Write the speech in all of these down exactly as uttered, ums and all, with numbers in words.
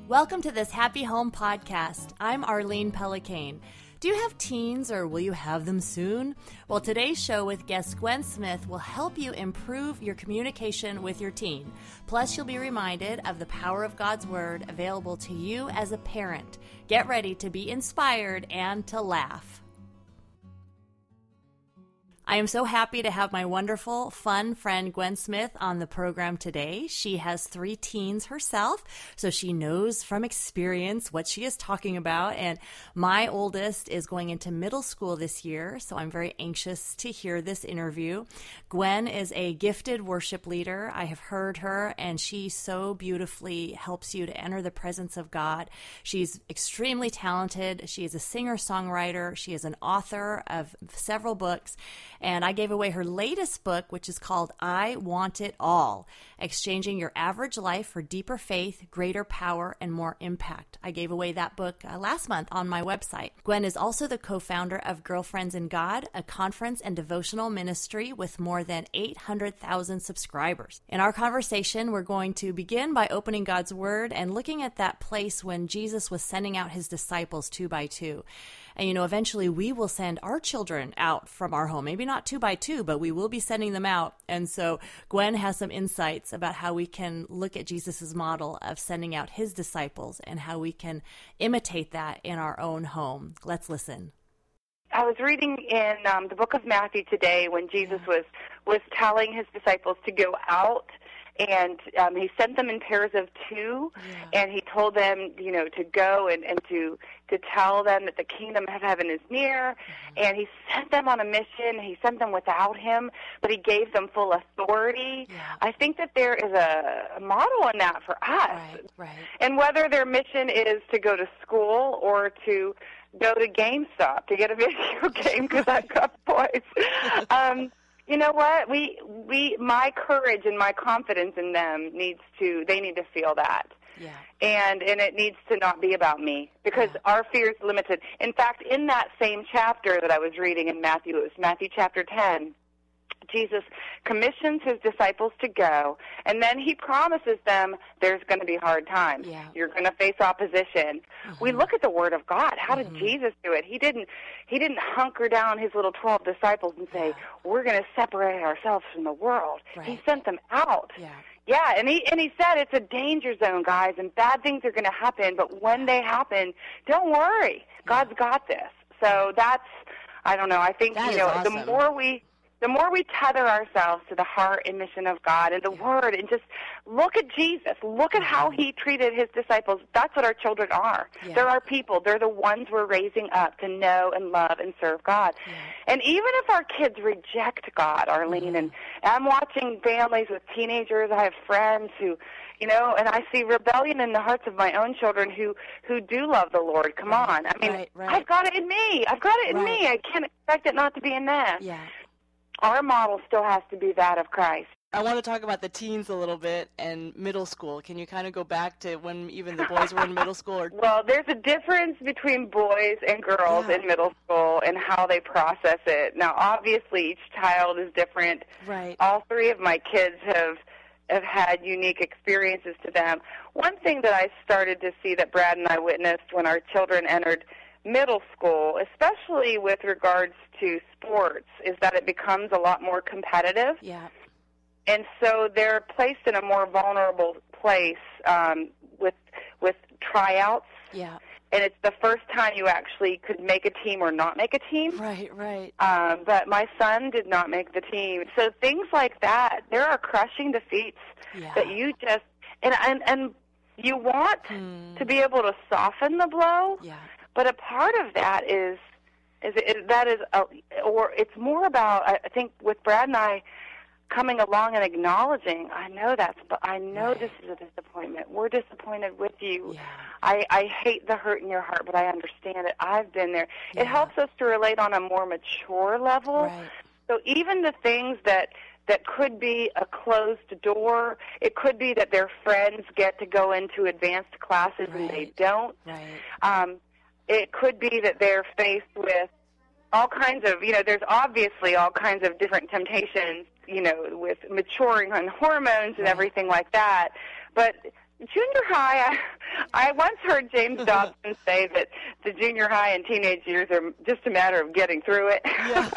Welcome to this Happy Home podcast. I'm Arlene Pellicane. Do you have teens or will you have them soon? Well, today's show with guest Gwen Smith will help you improve your communication with your teen. Plus, you'll be reminded of the power of God's Word available to you as a parent. Get ready to be inspired and to laugh. I am so happy to have my wonderful, fun friend Gwen Smith on the program today. She has three teens herself, so she knows from experience what she is talking about. And my oldest is going into middle school this year, so I'm very anxious to hear this interview. Gwen is a gifted worship leader. I have heard her, and she so beautifully helps you to enter the presence of God. She's extremely talented. She is a singer-songwriter. She is an author of several books. And I gave away her latest book, which is called I Want It All, Exchanging Your Average Life for Deeper Faith, Greater Power, and More Impact. I gave away that book uh, last month on my website. Gwen is also the co-founder of Girlfriends in God, a conference and devotional ministry with more than eight hundred thousand subscribers. In our conversation, we're going to begin by opening God's Word and looking at that place when Jesus was sending out his disciples two by two. And, you know, eventually we will send our children out from our home. Maybe not two by two, but we will be sending them out. And so Gwen has some insights about how we can look at Jesus's model of sending out his disciples and how we can imitate that in our own home. Let's listen. I was reading in um, the book of Matthew today when Jesus was, was telling his disciples to go out. And um, he sent them in pairs of two, yeah. and he told them, you know, to go and, and to to tell them that the kingdom of heaven is near. Mm-hmm. And he sent them on a mission. He sent them without him, but he gave them full authority. Yeah. I think that there is a, a model in that for us. Right, right. And whether their mission is to go to school or to go to GameStop to get a video game because I've got boys. Um, You know what? We we my courage and my confidence in them needs to they need to feel that. Yeah. And and it needs to not be about me because yeah. our fear is limited. In fact, in that same chapter that I was reading in Matthew, it was Matthew chapter ten. Jesus commissions his disciples to go, and then he promises them there's going to be hard times. Yeah. You're going to face opposition. Mm-hmm. We look at the Word of God. How mm-hmm. did Jesus do it? He didn't He didn't hunker down his little twelve disciples and say, yeah. we're going to separate ourselves from the world. Right. He sent them out. Yeah. Yeah, and he and he said it's a danger zone, guys, and bad things are going to happen, but when they happen, don't worry. Yeah. God's got this. So that's, I don't know, I think, that you know, awesome. the more we... The more we tether ourselves to the heart and mission of God and the yeah. Word and just look at Jesus, look at how he treated his disciples, that's what our children are. Yeah. They're our people. They're the ones we're raising up to know and love and serve God. Yeah. And even if our kids reject God, Arlene, mm-hmm. and I'm watching families with teenagers, I have friends who, you know, and I see rebellion in the hearts of my own children who, who do love the Lord. Come right. on. I mean, right, right. I've got it in me. I've got it in right. me. I can't expect it not to be in them. Yeah. Our model still has to be that of Christ. I want to talk about the teens a little bit and middle school. Can you kind of go back to when even the boys were in middle school? Or... Well, there's a difference between boys and girls yeah. in middle school and how they process it. Now, obviously, each child is different. Right. All three of my kids have have had unique experiences to them. One thing that I started to see that Brad and I witnessed when our children entered middle school, especially with regards to sports, is that it becomes a lot more competitive. Yeah. And so they're placed in a more vulnerable place um, with with tryouts. Yeah. And it's the first time you actually could make a team or not make a team. Right, right. Um, but my son did not make the team. So things like that, there are crushing defeats yeah. that you just, and, and, and you want hmm. to be able to soften the blow. Yeah. But a part of that is, is, is that is, a, or it's more about, I think with Brad and I coming along and acknowledging, I know that's, I know right. this is a disappointment. We're disappointed with you. Yeah. I, I hate the hurt in your heart, but I understand it. I've been there. Yeah. It helps us to relate on a more mature level. Right. So even the things that that could be a closed door, it could be that their friends get to go into advanced classes right. and they don't. Right. Um, it could be that they're faced with all kinds of, you know, there's obviously all kinds of different temptations, you know, with maturing on hormones and right. everything like that. But junior high, I, I once heard James Dobson say that the junior high and teenage years are just a matter of getting through it. Yeah.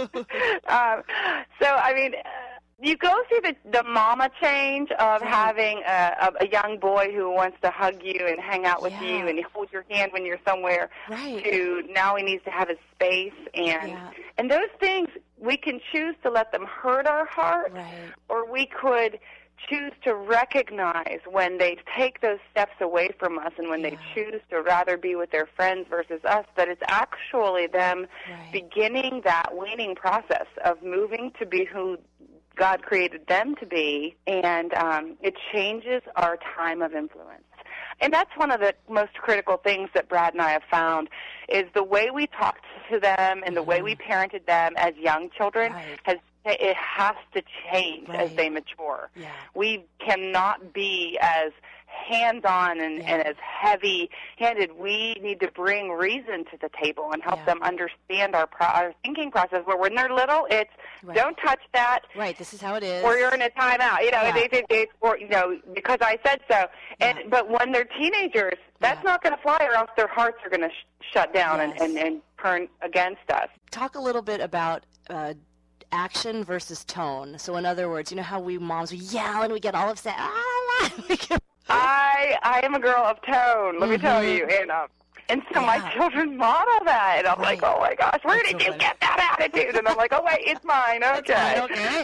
um, so, I mean, you go through the, the mama change of right. having a, a, a young boy who wants to hug you and hang out with yeah. you and hold your hand when you're somewhere right. to now he needs to have his space. And, yeah. and those things, we can choose to let them hurt our heart, right. or we could choose to recognize when they take those steps away from us and when yeah. they choose to rather be with their friends versus us, that it's actually them right. beginning that weaning process of moving to be who God created them to be, and um, it changes our time of influence. And that's one of the most critical things that Brad and I have found is the way we talked to them and mm-hmm. the way we parented them as young children right. has it has to change right. as they mature. Yeah. We cannot be as hands-on and, yeah. and as heavy-handed. We need to bring reason to the table and help yeah. them understand our, pro- our thinking process. Where when they're little, it's right. don't touch that. Right. This is how it is. Or you're in a timeout. You know, yeah. they, they, they, or you know, because I said so. And yeah. but when they're teenagers, that's yeah. not going to fly, or else their hearts are going to sh- shut down yes. and, and, and turn against us. Talk a little bit about. Uh, action versus tone. So in other words, you know how we moms, we yell and we get all upset. Ah, we get... I I am a girl of tone, let mm-hmm. me tell you. And, um, and so yeah. my children model that. And I'm right. like, oh, my gosh, where That's did so you funny. get that attitude? And I'm like, oh, wait, it's mine. Okay. Mine, okay.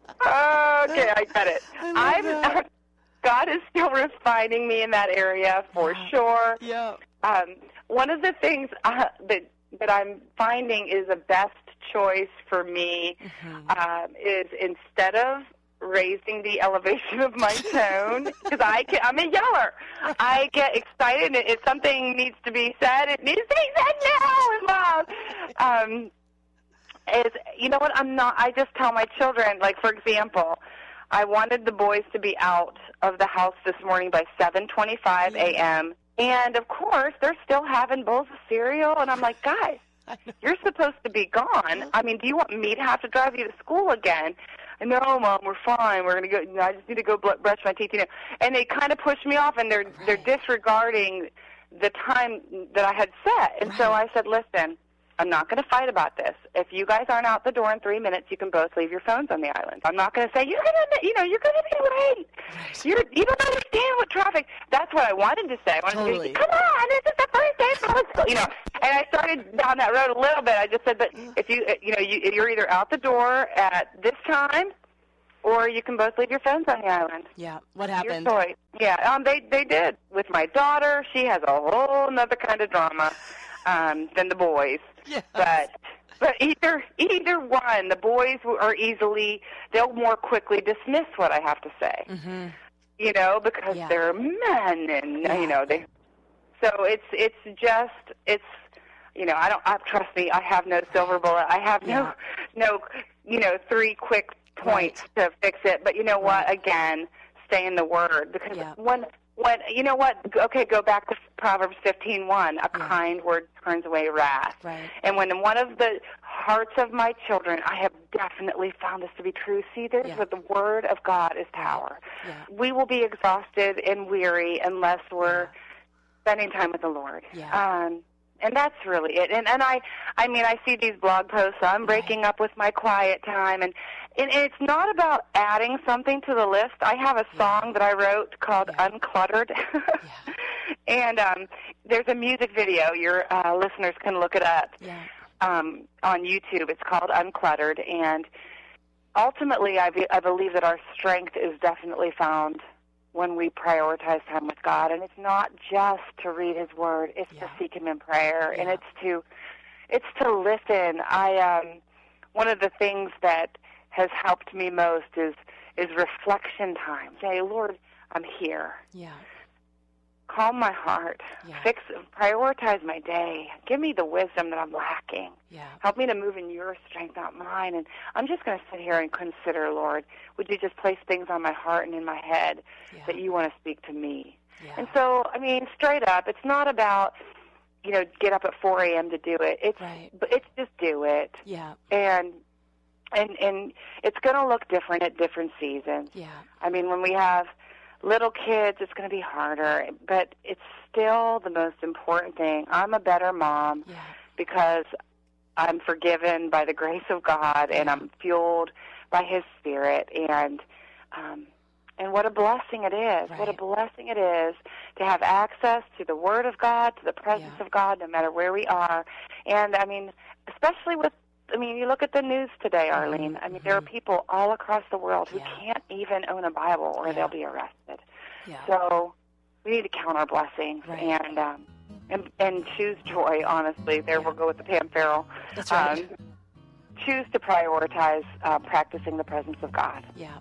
okay, I get it. I I'm that. God is still refining me in that area for yeah. sure. Yeah. Um, one of the things uh, that that I'm finding is a best choice for me mm-hmm. um, is instead of raising the elevation of my tone, because I can, I'm a yeller. I get excited if something needs to be said. It needs to be said now and loud. Um, is you know what? I'm not. I just tell my children, like for example, I wanted the boys to be out of the house this morning by seven twenty-five a.m. And, of course, they're still having bowls of cereal. And I'm like, guys, you're supposed to be gone. I mean, do you want me to have to drive you to school again? And no, Mom, we're fine. We're going to go. You know, I just need to go brush my teeth. You know, and they kind of push me off, and they're right. they're disregarding the time that I had set. And right. so I said, listen, I'm not going to fight about this. If you guys aren't out the door in three minutes, you can both leave your phones on the island. I'm not going to say, you're going to, you know, you're going to be late. Right. You're, you don't understand what traffic. That's what I wanted to say. I wanted totally. to say, come on, this is the first day of public school. You know, and I started down that road a little bit. I just said, but if you, you know, you, you're either out the door at this time, or you can both leave your phones on the island. Yeah. What happened? Your choice. Yeah. Um. They they did with my daughter. She has a whole another kind of drama, um, than the boys. Yes. But but either either one, the boys are easily they'll more quickly dismiss what I have to say. Mm-hmm. You know, because yeah. they're men, and yeah. you know they. So it's it's just it's. You know, I don't. I, trust me, I have no silver bullet. I have no, yeah. no, you know, three quick points right. to fix it. But you know what? Right. Again, stay in the Word, because yeah. when, when you know what? Okay, go back to Proverbs fifteen one. A yeah. kind word turns away wrath. Right. And when in one of the hearts of my children, I have definitely found this to be true. See, this yeah. that the Word of God is power. Yeah. We will be exhausted and weary unless we're yeah. spending time with the Lord. Yeah. Um, And that's really it. And and I, I mean, I see these blog posts. So I'm breaking right. up with my quiet time, and, and it's not about adding something to the list. I have a song yeah. that I wrote called yeah. "Uncluttered," yeah. and um, there's a music video. Your uh, listeners can look it up Yeah. um, on YouTube. It's called "Uncluttered," and ultimately, I, be, I believe that our strength is definitely found when we prioritize time with God. And it's not just to read His Word, it's yeah. to seek Him in prayer, yeah. and it's to it's to listen. I um one of the things that has helped me most is is reflection time. Say, Lord, I'm here. Yeah. Calm my heart. Yeah. Fix prioritize my day. Give me the wisdom that I'm lacking. Yeah. Help me to move in your strength, not mine. And I'm just going to sit here and consider, Lord, would you just place things on my heart and in my head Yeah. that you want to speak to me? Yeah. And so, I mean, straight up, it's not about, you know, get up at four a.m. to do it. It's Right. but it's just do it. Yeah. And and and it's going to look different at different seasons. Yeah. I mean, when we have little kids, it's going to be harder, but it's still the most important thing. I'm a better mom yeah. because I'm forgiven by the grace of God, and I'm fueled by His Spirit, and um, and what a blessing it is. Right. What a blessing it is to have access to the Word of God, to the presence yeah. of God, no matter where we are. And, I mean, especially with, I mean, you look at the news today, Arlene. I mean, mm-hmm. there are people all across the world who yeah. can't even own a Bible or yeah. they'll be arrested. Yeah. So we need to count our blessings right. and, um, and and choose joy, honestly. There yeah. we'll go with the Pam Farrell. That's right. Um, choose to prioritize uh, practicing the presence of God. Yeah.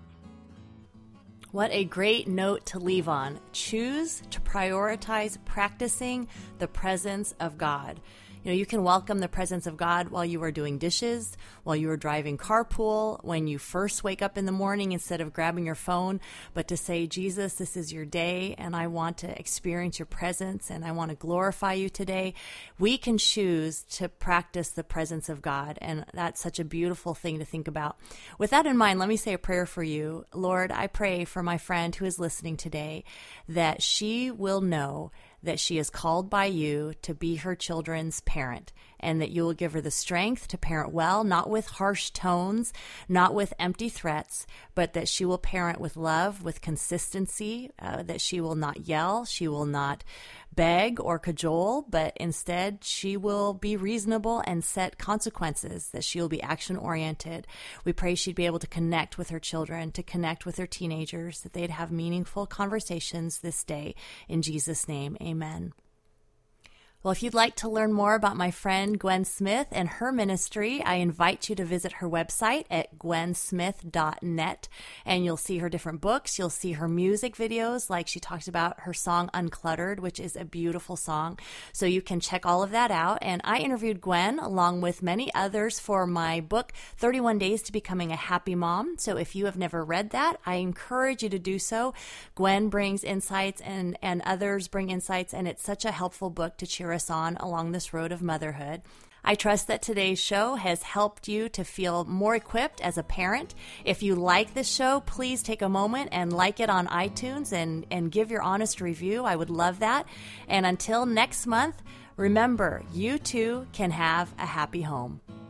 What a great note to leave on. Choose to prioritize practicing the presence of God. You know, you can welcome the presence of God while you are doing dishes, while you are driving carpool, when you first wake up in the morning instead of grabbing your phone, but to say, Jesus, this is your day, and I want to experience your presence, and I want to glorify you today. We can choose to practice the presence of God, and that's such a beautiful thing to think about. With that in mind, let me say a prayer for you. Lord, I pray for my friend who is listening today that she will know that she is called by you to be her children's parent, and that you will give her the strength to parent well, not with harsh tones, not with empty threats, but that she will parent with love, with consistency, uh, that she will not yell, she will not beg or cajole, but instead she will be reasonable and set consequences, that she will be action-oriented. We pray she'd be able to connect with her children, to connect with her teenagers, that they'd have meaningful conversations this day. In Jesus' name, amen. Well, if you'd like to learn more about my friend Gwen Smith and her ministry, I invite you to visit her website at gwen smith dot net, and you'll see her different books. You'll see her music videos, like she talks about her song Uncluttered, which is a beautiful song. So you can check all of that out. And I interviewed Gwen along with many others for my book, thirty-one days to Becoming a Happy Mom. So if you have never read that, I encourage you to do so. Gwen brings insights and, and others bring insights, and it's such a helpful book to cheer us on along this road of motherhood. I trust that today's show has helped you to feel more equipped as a parent. If you like this show, please take a moment and like it on iTunes and, and give your honest review. I would love that. And until next month, remember, you too can have a happy home.